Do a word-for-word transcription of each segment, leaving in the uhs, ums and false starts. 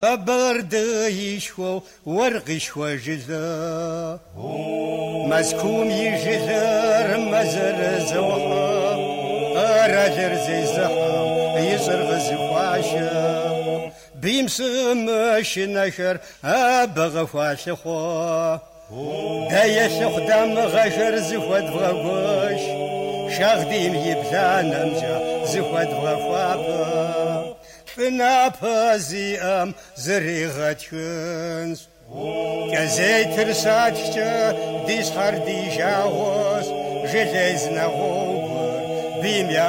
برد يشوى ورق يشوى جذا مزكوم يجذر مزر زوحا راجر زي زحا يزرغ زفاشا بيمسمش نشر أبغى فاشخوا دايا شخدام غشر زفاد فغوش شاغديم يبلان أمجا زفاد فغوابا فنابا زيام زريغة شنس كزي ترساتشا ديس خردي جاوز جليزنا غوبر بيم يا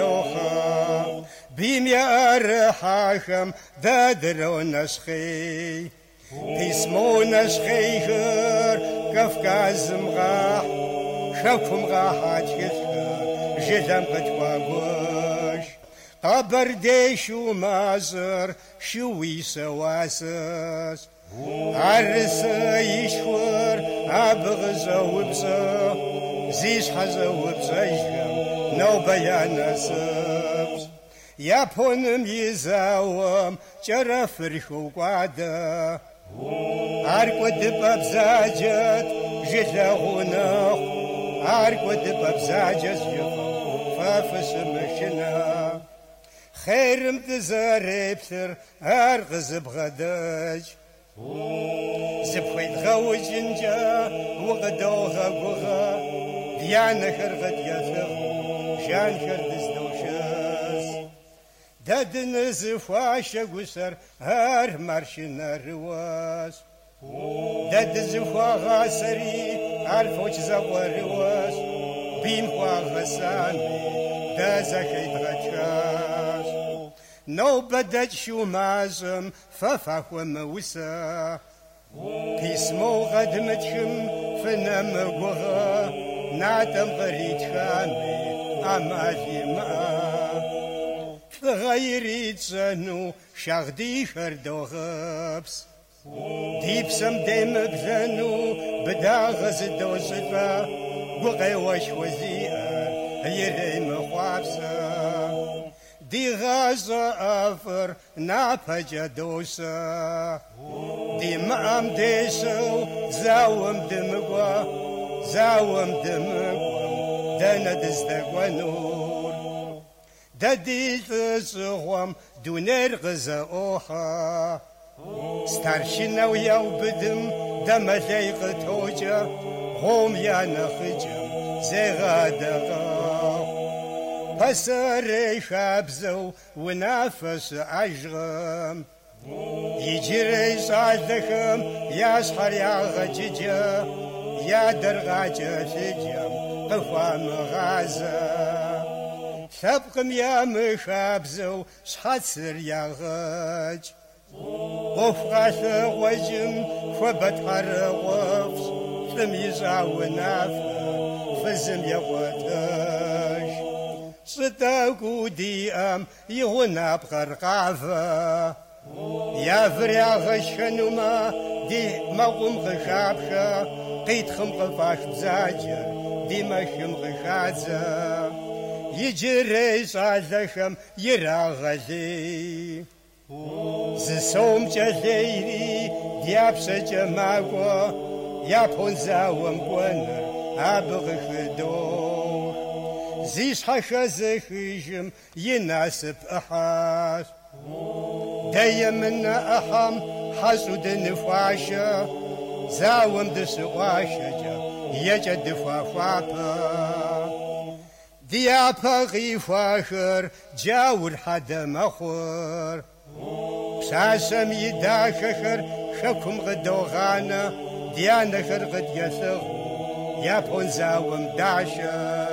أروخا بيم يا أرحاكم دادرو نسخي تسمو نسخيخر كفكاز مغاح شوكم غاحات يذكر جلم قتواغوش قبر ديشو مازر شوي سواسس عرس يشور أبغزا وبزا زيش حزا وبزا يجم نو بيانا سبز يابونم يزاوم جرى فرخو قعدا عرق ودبا بزاجت جلا غناخ عرق ودبا بزاجت جفا فافس مشنا خير متزاري بثر أرغز بغداج زبخيت غو جنجا وغدوغا قوغا ديانا خرغت يثغ جان خردز دوشاز دادن زفاشا قسر هار مارشنا رواس داد زفا غاسري عرفوش زغوا رواس بين خوا غساني دازا خيت غتشاز نو بدت شو مازم ففاكو موسى كيسمو غد متشم فنم قوغا نعتم غريت خامي أمالي ما غيري تسنو شاغدي خردو غبس ديبسم ديم بذنو بدا غزدو صفا قوغي وش وزيئر يري مخوابسا دي غازة أفر نابجا دوسا دي مام ديسو زاوم دمقوا زاوم دمقوا دانا دزدقوا نور دادي تسغوم دونير غزا أوحا ستارشنا وياو بدم دمالي قطوجا هم يا نخجم زي غادغا بسري خابزو ونافس عجغم يجري صادخم يا صحر يا غججا يا درغاجة سجم قفام غازا ثبقم يا مخابزو صحتسر يا غج وفغاث وجم فبتحر وفس تميزا ونافر فزم يا واتش صدقو ديام يغنى بغرقافة يا فريا غشنو ما دي مقوم غشابشا قيت خم غفاش بزاجر دي مشم غشازا يجري صادخم يراغلي زسوم جليري ديابسا جماغوا يا بونزا ومقونر أبغ خدوش زيش حشا زخيجم يناسب أحاس دايا منا أحم حسود نفاشا زاوم دسواشا جا يجا دفافافا ديابا غيفاشر جاور حدا مخور بساسم يداشخر شكم غدوغانا ديانا خرغت يثغ يا بونزاوم داشا